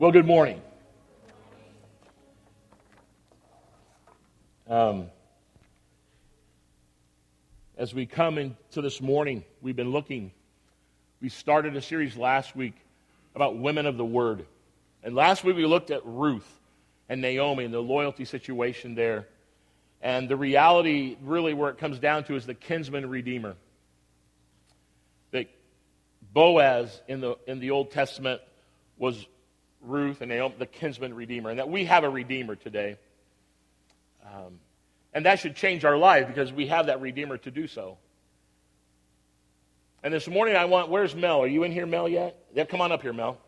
Well, good morning. As we come into this morning, we started a series last week about women of the Word. And last week we looked at Ruth and Naomi and the loyalty situation there. And the reality, really, where it comes down to is the kinsman redeemer. That Boaz in the Old Testament was Ruth and Naomi, the kinsman redeemer, and that we have a redeemer today. And that should change our life because we have that redeemer to do so. And this morning where's Mel? Are you in here, Mel, yet? Yeah, come on up here, Mel.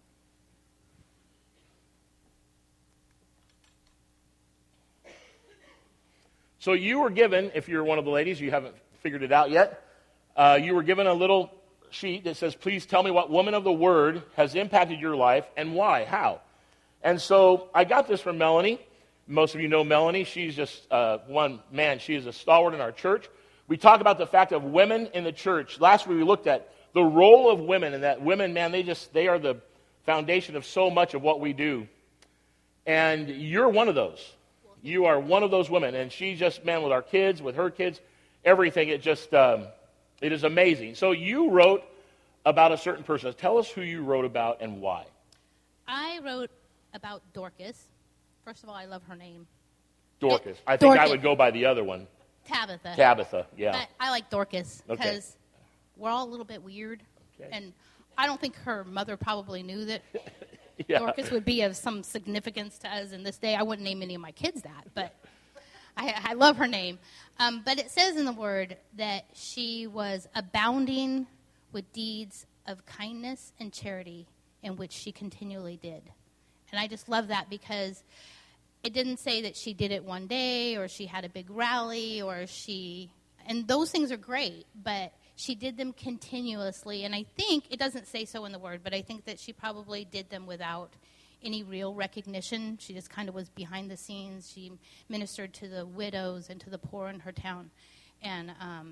So you were given, if you're one of the ladies, you haven't figured it out yet, you were given a little sheet that says, please tell me what woman of the Word has impacted your life and why, how. And so I got this from Melanie. Most of you know Melanie. She's just she is a stalwart in our church. We talk about the fact of women in the church. Last week we looked at the role of women, and that women, man, they are the foundation of so much of what we do. And you're one of those. You are one of those women. And she just, man, with our kids, with her kids, everything, it is amazing. So you wrote about a certain person. Tell us who you wrote about and why. I wrote about Dorcas. First of all, I love her name. Dorcas. I think I would go by the other one. Tabitha, yeah. But I like Dorcas because we're all a little bit weird. Okay. And I don't think her mother probably knew that yeah. Dorcas would be of some significance to us in this day. I wouldn't name any of my kids that, but I love her name. But it says in the Word that she was abounding with deeds of kindness and charity, in which she continually did. And I just love that because it didn't say that she did it one day or she had a big rally and those things are great, but she did them continuously. And I think, it doesn't say so in the Word, but I think that she probably did them without any real recognition. She just kind of was behind the scenes. She ministered to the widows and to the poor in her town. And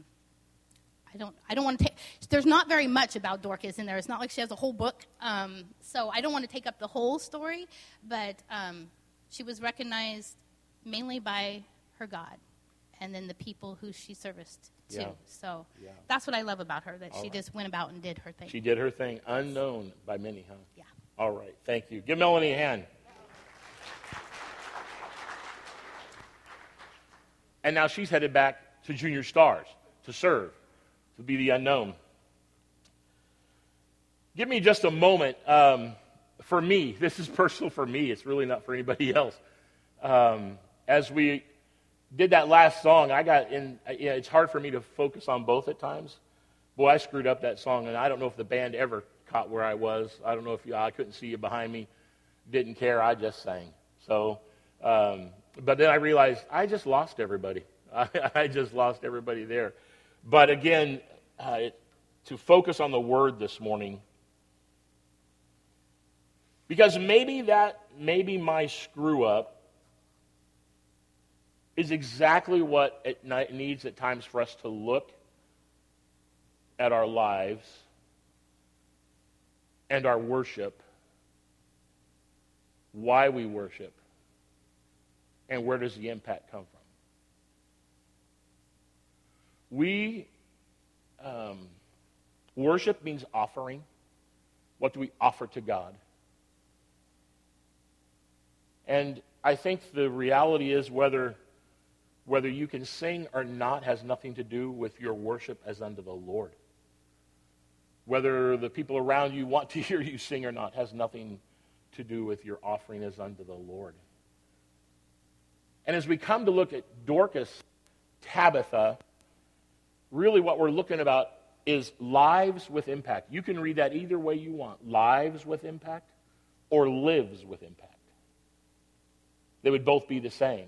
I don't want to take, there's not very much about Dorcas in there. It's not like she has a whole book. So I don't want to take up the whole story, but she was recognized mainly by her God and then the people who she serviced to. Yeah. So that's what I love about her, that all she just went about and did her thing. She did her thing, unknown by many, huh? Yeah. All right, thank you. Give Melanie a hand. And now she's headed back to Junior Stars to serve, to be the unknown. Give me just a moment. For me, this is personal for me. It's really not for anybody else. As we did that last song, it's hard for me to focus on both at times. Boy, I screwed up that song, and I don't know if the band ever caught where I was. I don't know if I couldn't see you behind me. Didn't care. I just sang. So, but then I realized I just lost everybody. I just lost everybody there. But again, to focus on the Word this morning, because maybe my screw up is exactly what it needs at times for us to look at our lives and our worship, why we worship, and where does the impact come from. Worship means offering. What do we offer to God? And I think the reality is whether you can sing or not has nothing to do with your worship as unto the Lord. Whether the people around you want to hear you sing or not has nothing to do with your offering as unto the Lord. And as we come to look at Dorcas, Tabitha, really what we're looking about is lives with impact. You can read that either way you want. Lives with impact or lives with impact. They would both be the same.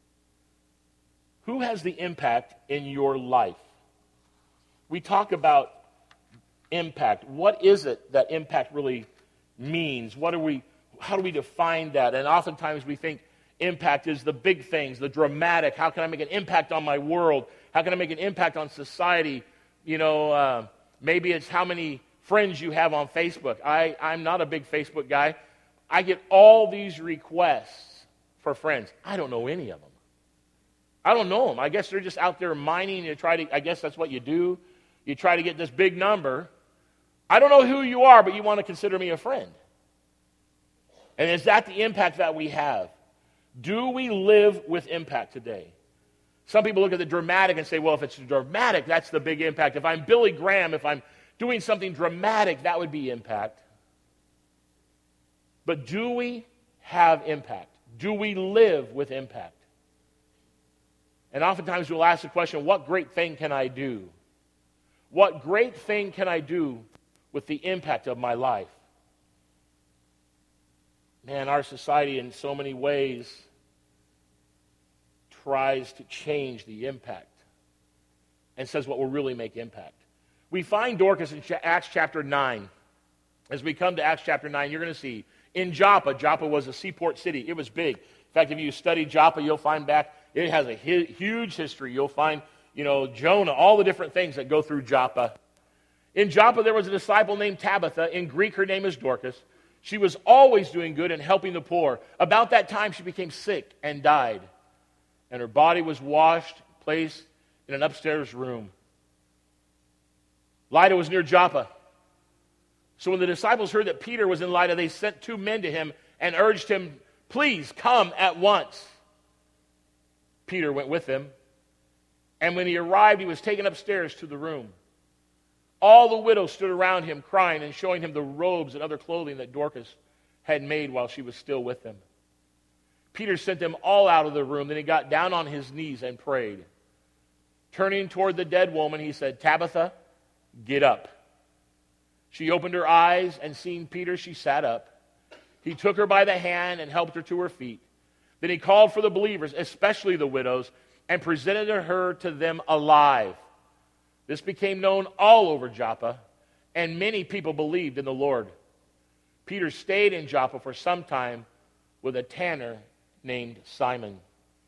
Who has the impact in your life? We talk about impact. What is it that impact really means? How do we define that? And oftentimes we think impact is the big things, the dramatic. How can I make an impact on my world? How can I make an impact on society? Maybe it's how many friends you have on Facebook. I'm not a big Facebook guy. I get all these requests for friends. I don't know any of them. I don't know them. I guess they're just out there mining. I guess that's what you do. You try to get this big number. I don't know who you are, but you want to consider me a friend. And is that the impact that we have? Do we live with impact today? Some people look at the dramatic and say, well, if it's dramatic, that's the big impact. If I'm Billy Graham, if I'm doing something dramatic, that would be impact. But do we have impact? Do we live with impact? And oftentimes we'll ask the question, what great thing can I do? What great thing can I do with the impact of my life? Man, our society in so many ways tries to change the impact and says what will really make impact. We find Dorcas in Acts chapter 9. As we come to Acts chapter 9, you're going to see in Joppa. Joppa was a seaport city. It was big. In fact, if you study Joppa, you'll find back, it has a huge history. You'll find, Jonah, all the different things that go through Joppa. In Joppa, there was a disciple named Tabitha. In Greek, her name is Dorcas. She was always doing good and helping the poor. About that time, she became sick and died. And her body was washed, placed in an upstairs room. Lydda was near Joppa. So when the disciples heard that Peter was in Lydda, they sent 2 men to him and urged him, please come at once. Peter went with them. And when he arrived, he was taken upstairs to the room. All the widows stood around him, crying and showing him the robes and other clothing that Dorcas had made while she was still with them. Peter sent them all out of the room. Then he got down on his knees and prayed. Turning toward the dead woman, he said, Tabitha, get up. She opened her eyes, and seeing Peter, she sat up. He took her by the hand and helped her to her feet. Then he called for the believers, especially the widows, and presented her to them alive. This became known all over Joppa, and many people believed in the Lord. Peter stayed in Joppa for some time with a tanner named Simon.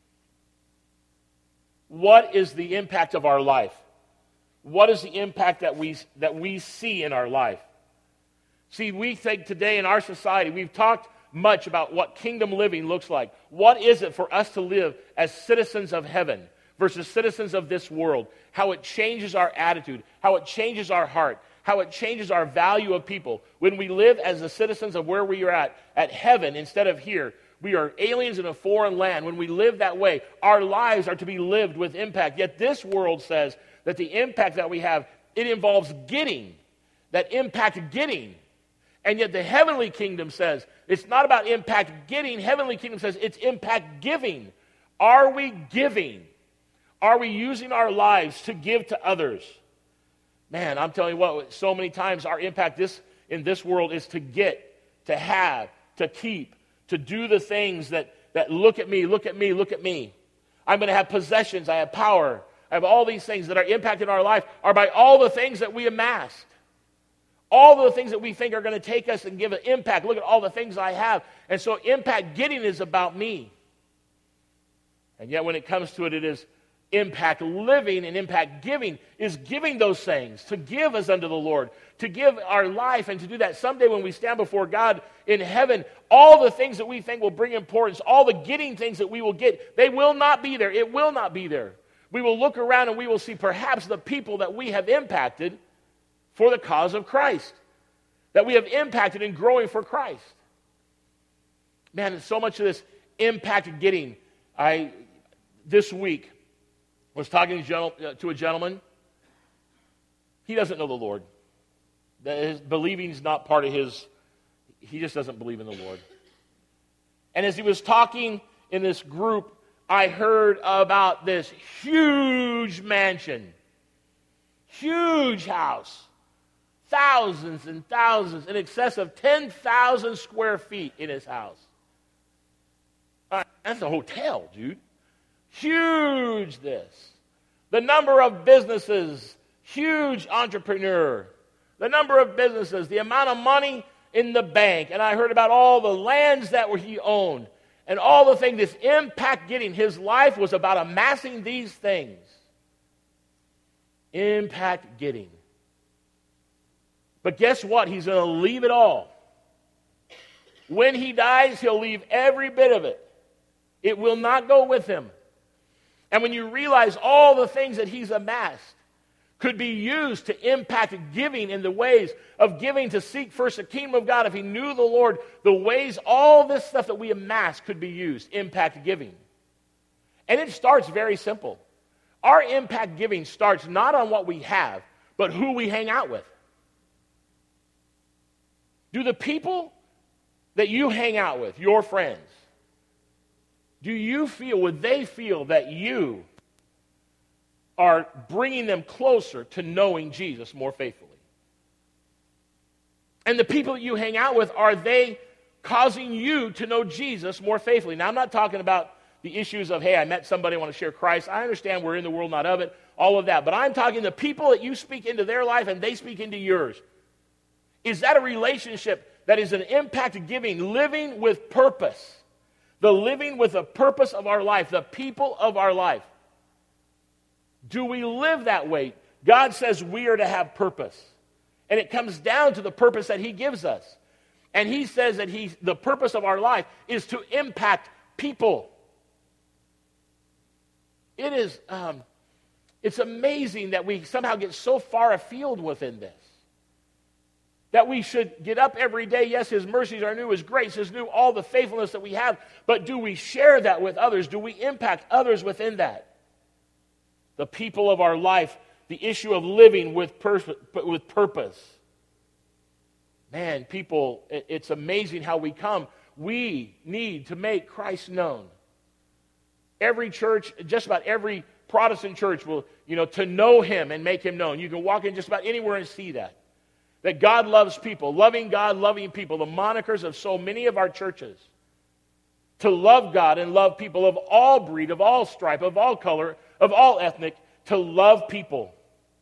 What is the impact of our life? What is the impact that we see in our life? See, we think today in our society, we've talked much about what kingdom living looks like. What is it for us to live as citizens of heaven versus citizens of this world? How it changes our attitude, how it changes our heart, how it changes our value of people. When we live as the citizens of where we are at heaven instead of here, we are aliens in a foreign land. When we live that way, our lives are to be lived with impact. Yet this world says that the impact that we have, it involves getting, that impact getting. And yet the heavenly kingdom says it's not about impact getting. Heavenly kingdom says it's impact giving. Are we giving? Are we using our lives to give to others? Man, I'm telling you what, so many times our impact in this world is to get, to have, to keep, to do the things that look at me, look at me, look at me. I'm going to have possessions, I have power, I have all these things that are impacting our life are by all the things that we amassed. All the things that we think are going to take us and give an impact. Look at all the things I have. And so impact getting is about me. And yet when it comes to it, it is impact living, and impact giving is giving those things. To give as unto the Lord. To give our life, and to do that someday when we stand before God in heaven, all the things that we think will bring importance, all the getting things that we will get, they will not be there. It will not be there. We will look around and we will see perhaps the people that we have impacted for the cause of Christ. That we have impacted in growing for Christ. Man, so much of this impact getting. This week, was talking to a gentleman. He doesn't know the Lord. His believing is not part of his. He just doesn't believe in the Lord. And as he was talking in this group, I heard about this huge mansion, huge house, thousands and thousands, in excess of 10,000 square feet in his house. That's a hotel, dude. Huge this. The number of businesses, huge entrepreneur. The number of businesses, the amount of money in the bank. And I heard about all the lands that he owned. And all the things, this impact getting. His life was about amassing these things. Impact getting. But guess what? He's going to leave it all. When he dies, he'll leave every bit of it. It will not go with him. And when you realize all the things that he's amassed could be used to impact giving in the ways of giving to seek first the kingdom of God, if he knew the Lord, the ways all this stuff that we amass could be used, impact giving. And it starts very simple. Our impact giving starts not on what we have, but who we hang out with. Do the people that you hang out with, your friends, would they feel that you are bringing them closer to knowing Jesus more faithfully? And the people that you hang out with, are they causing you to know Jesus more faithfully? Now, I'm not talking about the issues of, hey, I met somebody, I want to share Christ. I understand we're in the world, not of it, all of that. But I'm talking the people that you speak into their life and they speak into yours. Is that a relationship that is an impact of giving, living with purpose? The living with the purpose of our life, the people of our life. Do we live that way? God says we are to have purpose. And it comes down to the purpose that he gives us. And he says that the purpose of our life is to impact people. It's amazing that we somehow get so far afield within this. That we should get up every day. Yes, his mercies are new, his grace is new, all the faithfulness that we have. But do we share that with others? Do we impact others within that? The people of our life, the issue of living with purpose. Man, people, it's amazing how we come. We need to make Christ known. Every church, just about every Protestant church will, to know him and make him known. You can walk in just about anywhere and see that. That God loves people, loving God, loving people, the monikers of so many of our churches. To love God and love people of all breed, of all stripe, of all color, of all ethnic, to love people.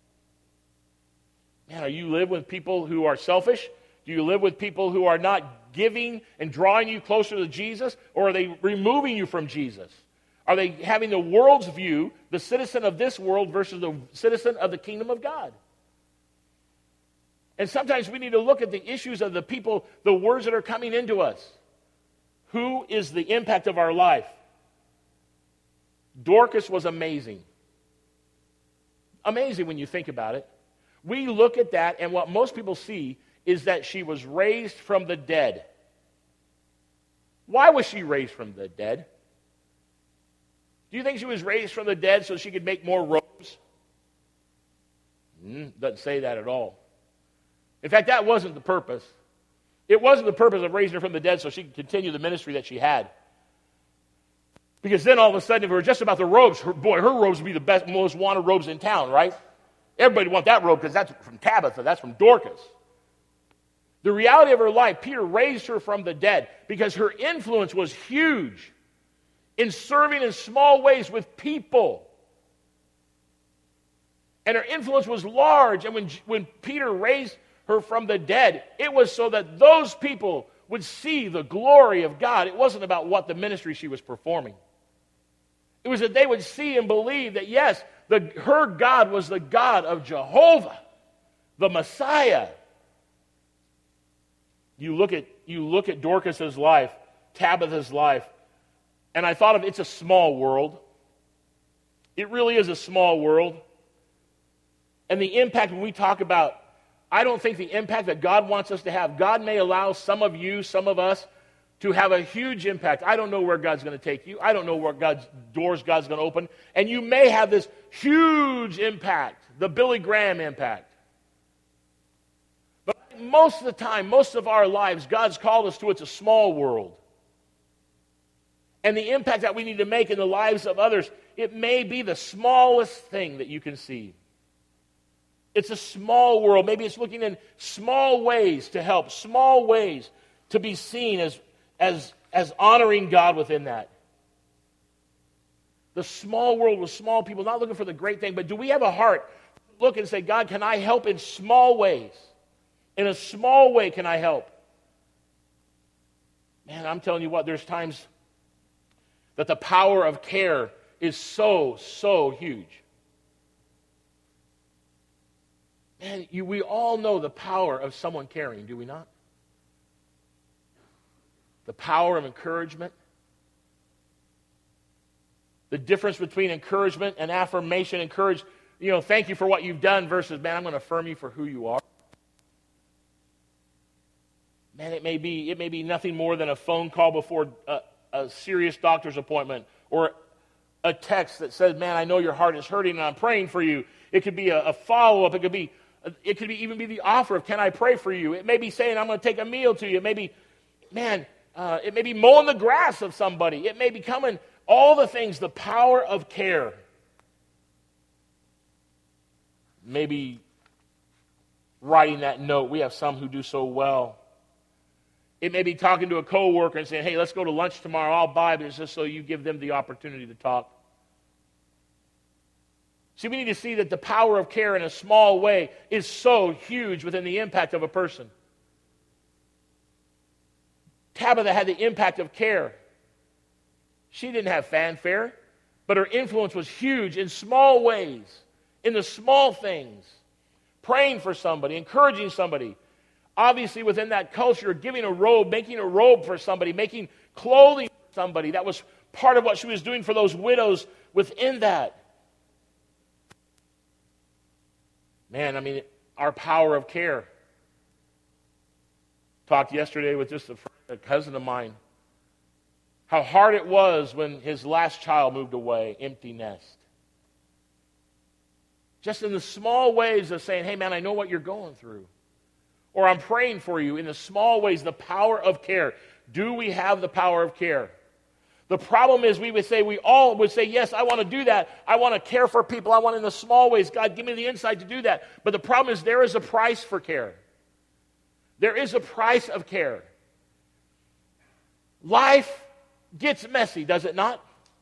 Man, are you live with people who are selfish? Do you live with people who are not giving and drawing you closer to Jesus? Or are they removing you from Jesus? Are they having the world's view, the citizen of this world versus the citizen of the kingdom of God? And sometimes we need to look at the issues of the people, the words that are coming into us. Who is the impact of our life? Dorcas was amazing. Amazing when you think about it. We look at that, and what most people see is that she was raised from the dead. Why was she raised from the dead? Do you think she was raised from the dead so she could make more robes? Doesn't say that at all. In fact, that wasn't the purpose. It wasn't the purpose of raising her from the dead so she could continue the ministry that she had. Because then all of a sudden, if it were just about the robes, her robes would be the best, most wanted robes in town, right? Everybody would want that robe because that's from Tabitha, that's from Dorcas. The reality of her life, Peter raised her from the dead because her influence was huge in serving in small ways with people. And her influence was large. And when Peter raised her from the dead, it was so that those people would see the glory of God. It wasn't about what the ministry she was performing. It was that they would see and believe that, yes, her God was the God of Jehovah, the Messiah. You look at Dorcas's life, Tabitha's life, and I thought of it's a small world. It really is a small world. And the impact when we talk about, I don't think the impact that God wants us to have, God may allow some of you, some of us, to have a huge impact. I don't know where God's going to take you. I don't know what doors God's going to open. And you may have this huge impact, the Billy Graham impact. But most of the time, most of our lives, God's called us to, it's a small world. And the impact that we need to make in the lives of others, it may be the smallest thing that you can see. It's a small world. Maybe it's looking in small ways to help, small ways to be seen as honoring God within that. The small world with small people, not looking for the great thing, but do we have a heart to look and say, God, can I help in small ways? In a small way, can I help? Man, I'm telling you what, there's times that the power of care is so huge. Man, we all know the power of someone caring, do we not? the power of encouragement. The difference between encouragement and affirmation. Encourage, thank you for what you've done versus, man, I'm going to affirm you for who you are. Man, it may be nothing more than a phone call before a serious doctor's appointment, or a text that says, man, I know your heart is hurting and I'm praying for you. It could be a follow-up. It could even be the offer of, can I pray for you? It may be saying, I'm going to take a meal to you. It may be, it may be mowing the grass of somebody. It may be coming, all the things, the power of care. Maybe writing that note. We have some who do so well. It may be talking to a coworker and saying, hey, let's go to lunch tomorrow. I'll buy, but it's just so you give them the opportunity to talk. See, we need to see that the power of care in a small way is so huge within the impact of a person. Tabitha had the impact of care. She didn't have fanfare, but her influence was huge in small ways, in the small things. Praying for somebody, encouraging somebody. Obviously, within that culture, giving a robe, making a robe for somebody, making clothing for somebody. That was part of what she was doing for those widows within that. Man, our power of care. Talked yesterday with just a cousin of mine. How hard it was when his last child moved away, empty nest. Just in the small ways of saying, hey man, I know what you're going through. Or I'm praying for you in the small ways, the power of care. Do we have the power of care? The problem is we all would say, yes, I want to do that. I want to care for people. I want in the small ways. God, give me the insight to do that. But the problem is there is a price for care. There is a price of care. Life gets messy, does it not?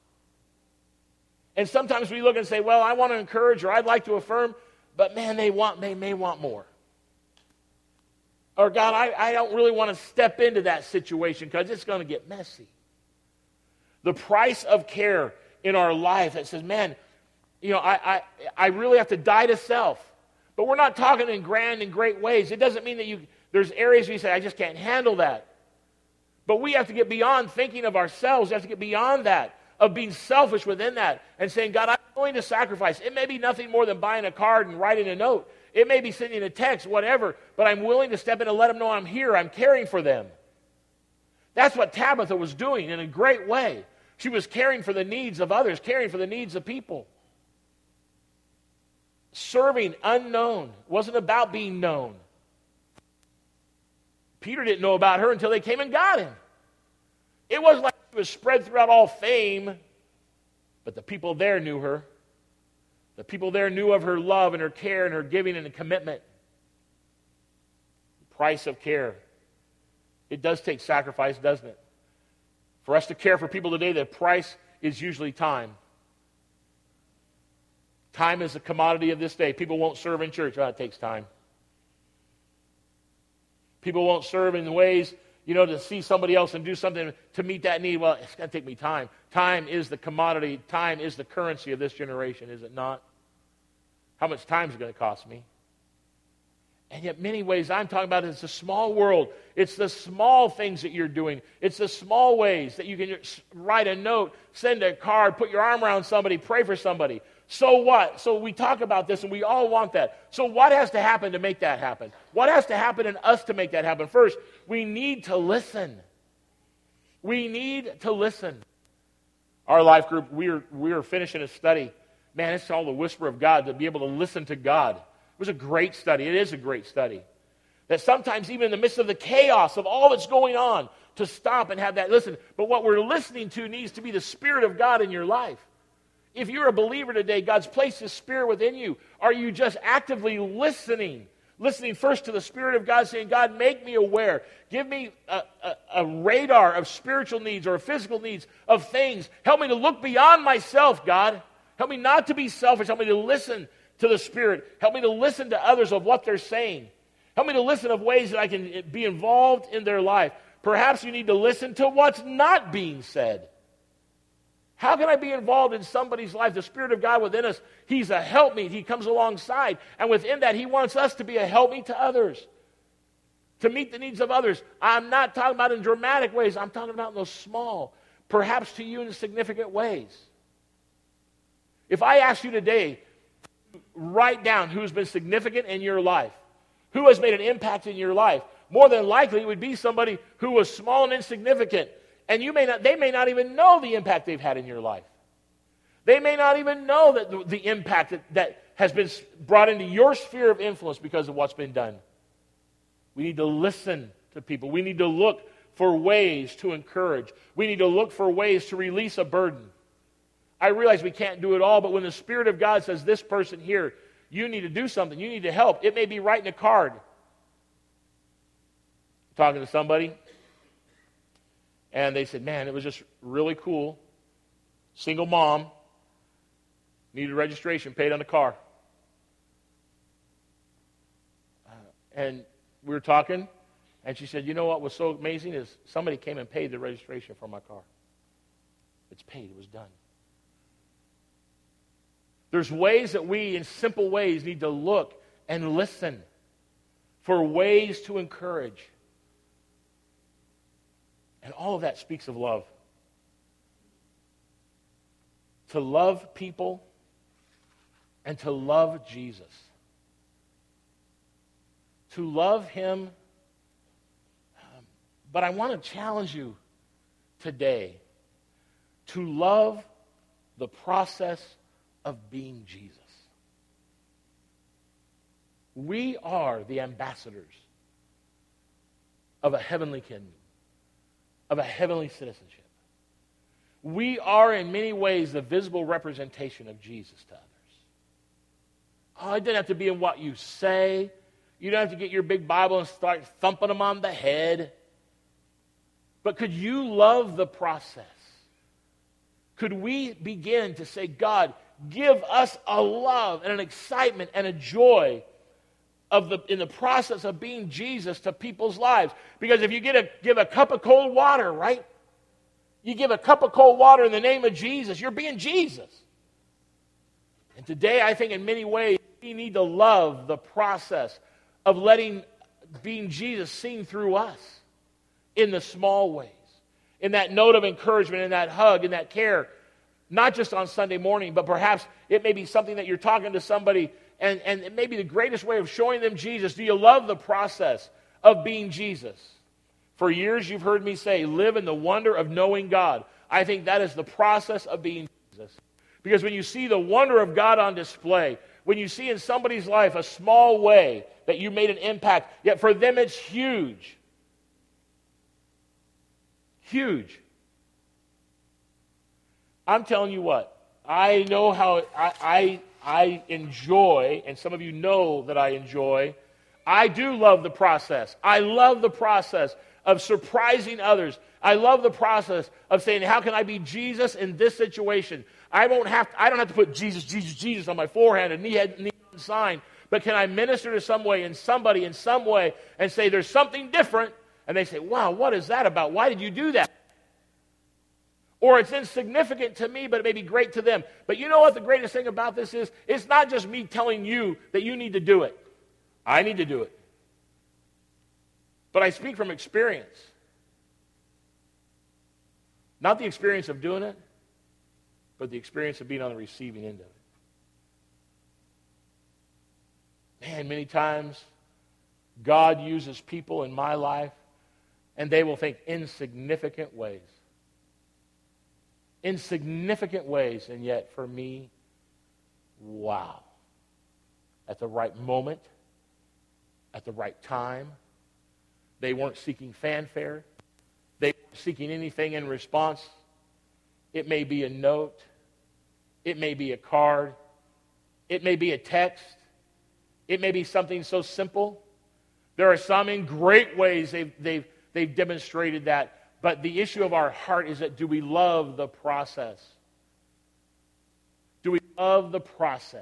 And sometimes we look and say, well, I want to encourage or I'd like to affirm, but man, they may want more. Or God, I don't really want to step into that situation because it's going to get messy. The price of care in our life that says, man, I really have to die to self. But we're not talking in grand and great ways. It doesn't mean that there's areas where you say, I just can't handle that. But we have to get beyond thinking of ourselves. We have to get beyond that, of being selfish within that and saying, God, I'm going to sacrifice. It may be nothing more than buying a card and writing a note. It may be sending a text, whatever, but I'm willing to step in and let them know I'm here. I'm caring for them. That's what Tabitha was doing in a great way. She was caring for the needs of others, caring for the needs of people. Serving unknown. It wasn't about being known. Peter didn't know about her until they came and got him. It wasn't like she was spread throughout all fame, but the people there knew her. The people there knew of her love and her care and her giving and her commitment. The price of care. It does take sacrifice, doesn't it? For us to care for people today, the price is usually time. Time is a commodity of this day. People won't serve in church. Well, it takes time. People won't serve in ways, to see somebody else and do something to meet that need. Well, it's going to take me time. Time is the commodity. Time is the currency of this generation, is it not? How much time is it going to cost me? And yet, many ways I'm talking about it's a small world. It's the small things that you're doing. It's the small ways that you can write a note, send a card, put your arm around somebody, pray for somebody. So what? So we talk about this and we all want that. So what has to happen to make that happen? What has to happen in us to make that happen? First, we need to listen. We need to listen. Our life group, we are finishing a study. Man, it's called the Whisper of God, to be able to listen to God. It was a great study. It is a great study. That sometimes even in the midst of the chaos of all that's going on, to stop and have that listen. But what we're listening to needs to be the Spirit of God in your life. If you're a believer today, God's placed His Spirit within you. Are you just actively listening? Listening first to the Spirit of God, saying, God, make me aware. Give me a radar of spiritual needs or physical needs of things. Help me to look beyond myself, God. Help me not to be selfish. Help me to listen to the Spirit. Help me to listen to others of what they're saying. Help me to listen of ways that I can be involved in their life. Perhaps you need to listen to what's not being said. How can I be involved in somebody's life? The Spirit of God within us, He's a helpmeet. He comes alongside. And within that, He wants us to be a helpmeet to others. to meet the needs of others. I'm not talking about in dramatic ways. I'm talking about in those small, perhaps to you in significant ways. If I ask you today, write down who's been significant in your life, who has made an impact in your life, more than likely it would be somebody who was small and insignificant. And they may not even know the impact they've had in your life. They may not even know that the impact that has been brought into your sphere of influence because of what's been done. We need to listen to people. We need to look for ways to encourage. We need to look for ways to release a burden. I realize we can't do it all, but when the Spirit of God says, this person here, you need to do something, you need to help, it may be writing a card. Talking to somebody, and they said, man, it was just really cool. Single mom, needed registration, paid on the car. And we were talking, and she said, you know what was so amazing is somebody came and paid the registration for my car. It's paid. It was done. There's ways that we, in simple ways, need to look and listen for ways to encourage. And all of that speaks of love. To love people and to love Jesus. To love Him. But I want to challenge you today to love the process of being Jesus. We are the ambassadors of a heavenly kingdom, of a heavenly citizenship. We are in many ways the visible representation of Jesus to others. Oh, it doesn't have to be in what you say. You don't have to get your big Bible and start thumping them on the head. But could you love the process? Could we begin to say, God, give us a love and an excitement and a joy in the process of being Jesus to people's lives? Because if you give a cup of cold water, right? You give a cup of cold water in the name of Jesus, you're being Jesus. And today, I think in many ways, we need to love the process of being Jesus seen through us in the small ways, in that note of encouragement, in that hug, in that care, not just on Sunday morning, but perhaps it may be something that you're talking to somebody, and it may be the greatest way of showing them Jesus. Do you love the process of being Jesus? For years, you've heard me say, live in the wonder of knowing God. I think that is the process of being Jesus. Because when you see the wonder of God on display, when you see in somebody's life a small way that you made an impact, yet for them it's huge. Huge. I'm telling you what, I know how I enjoy, and some of you know that I enjoy, I do love the process. I love the process of surprising others. I love the process of saying, how can I be Jesus in this situation? I don't have to put Jesus, Jesus, Jesus on my forehead and knee sign, but can I minister to somebody in some way and say there's something different, and they say, wow, what is that about? Why did you do that? Or it's insignificant to me, but it may be great to them. But you know what the greatest thing about this is? It's not just me telling you that you need to do it. I need to do it. But I speak from experience. Not the experience of doing it, but the experience of being on the receiving end of it. Man, many times God uses people in my life, and they will think insignificant ways. Insignificant ways, and yet for me, wow. At the right moment, at the right time. They weren't seeking fanfare. They weren't seeking anything in response. It may be a note. It may be a card. It may be a text. It may be something so simple. There are some in great ways they've demonstrated that. But the issue of our heart is that do we love the process? Do we love the process?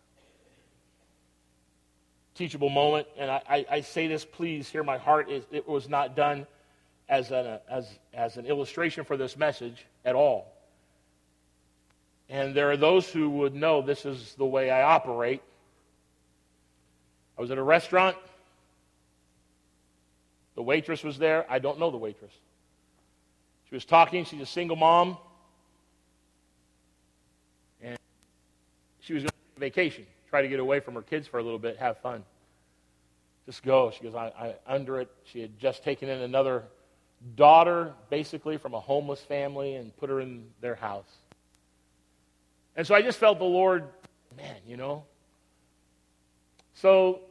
Teachable moment, and I say this, please hear my heart. It was not done as an illustration for this message at all. And there are those who would know this is the way I operate. I was at a restaurant, The waitress was there. I don't know the waitress. She was talking. She's a single mom. And she was going on vacation. Try to get away from her kids for a little bit, have fun. Just go. She goes, I under it. She had just taken in another daughter, basically from a homeless family, and put her in their house. And so I just felt the Lord, man, you know. So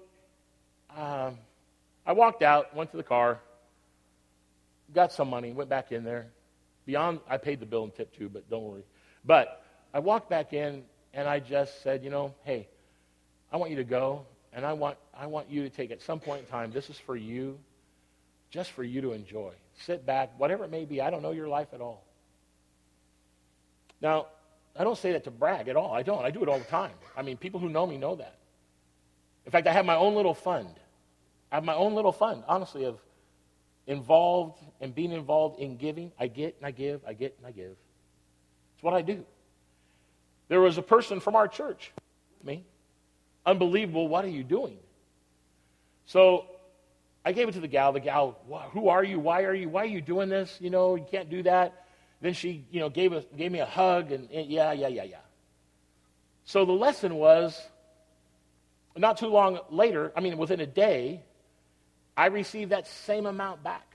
I walked out, went to the car, got some money, went back in there. I paid the bill and tip too, but don't worry. But I walked back in, and I just said, you know, hey, I want you to go, and I want you to take at some point in time, this is for you, just for you to enjoy. Sit back, whatever it may be. I don't know your life at all. Now, I don't say that to brag at all. I don't. I do it all the time. I mean, people who know me know that. In fact, I have my own little fund. I have my own little fund, honestly, of involved and being involved in giving. I get and I give, I get and I give. It's what I do. There was a person from our church, me, unbelievable, what are you doing? So I gave it to the gal. The gal, who are you? Why are you doing this? You know, you can't do that. Then she, you know, gave me a hug and yeah. So the lesson was, not too long later, I mean, within a day, I received that same amount back.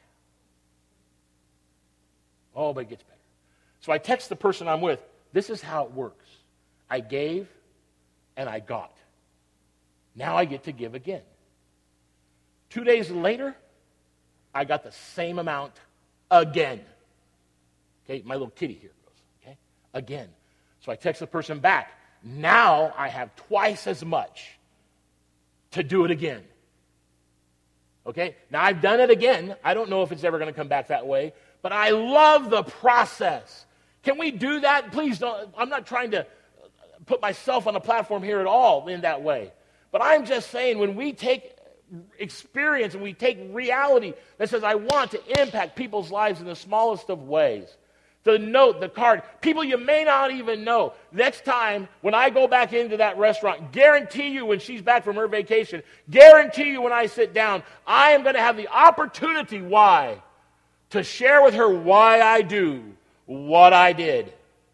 Oh, but it gets better. So I text the person I'm with, this is how it works. I gave and I got. Now I get to give again. 2 days later, I got the same amount again. Okay, my little kitty here goes, okay, again. So I text the person back. Now I have twice as much to do it again. Okay, now I've done it again. I don't know if it's ever going to come back that way, but I love the process. Can we do that? Please don't. I'm not trying to put myself on a platform here at all in that way. But I'm just saying, when we take experience and we take reality that says, I want to impact people's lives in the smallest of ways. The note, the card, people you may not even know. Next time when I go back into that restaurant, guarantee you when she's back from her vacation, guarantee you when I sit down, I am going to have the opportunity, why? To share with her why I do what I did.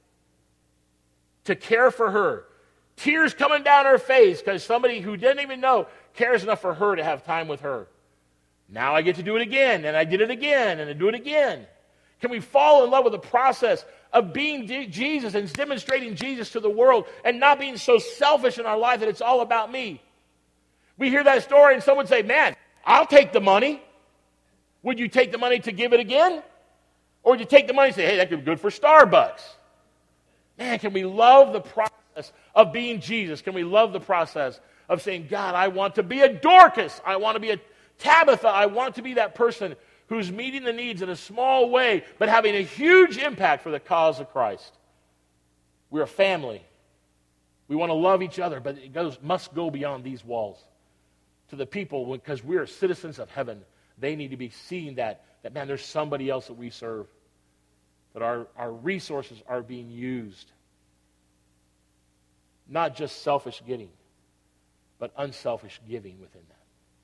To care for her. Tears coming down her face because somebody who didn't even know cares enough for her to have time with her. Now I get to do it again, and I did it again, and I do it again. Can we fall in love with the process of being Jesus and demonstrating Jesus to the world and not being so selfish in our life that it's all about me? We hear that story and someone say, man, I'll take the money. Would you take the money to give it again? Or would you take the money and say, hey, that could be good for Starbucks? Man, can we love the process of being Jesus? Can we love the process of saying, God, I want to be a Dorcas. I want to be a Tabitha. I want to be that person who's meeting the needs in a small way, but having a huge impact for the cause of Christ. We're a family. We want to love each other, but it must go beyond these walls. To the people, because we're citizens of heaven, they need to be seeing that man, there's somebody else that we serve, that our resources are being used. Not just selfish getting, but unselfish giving within that.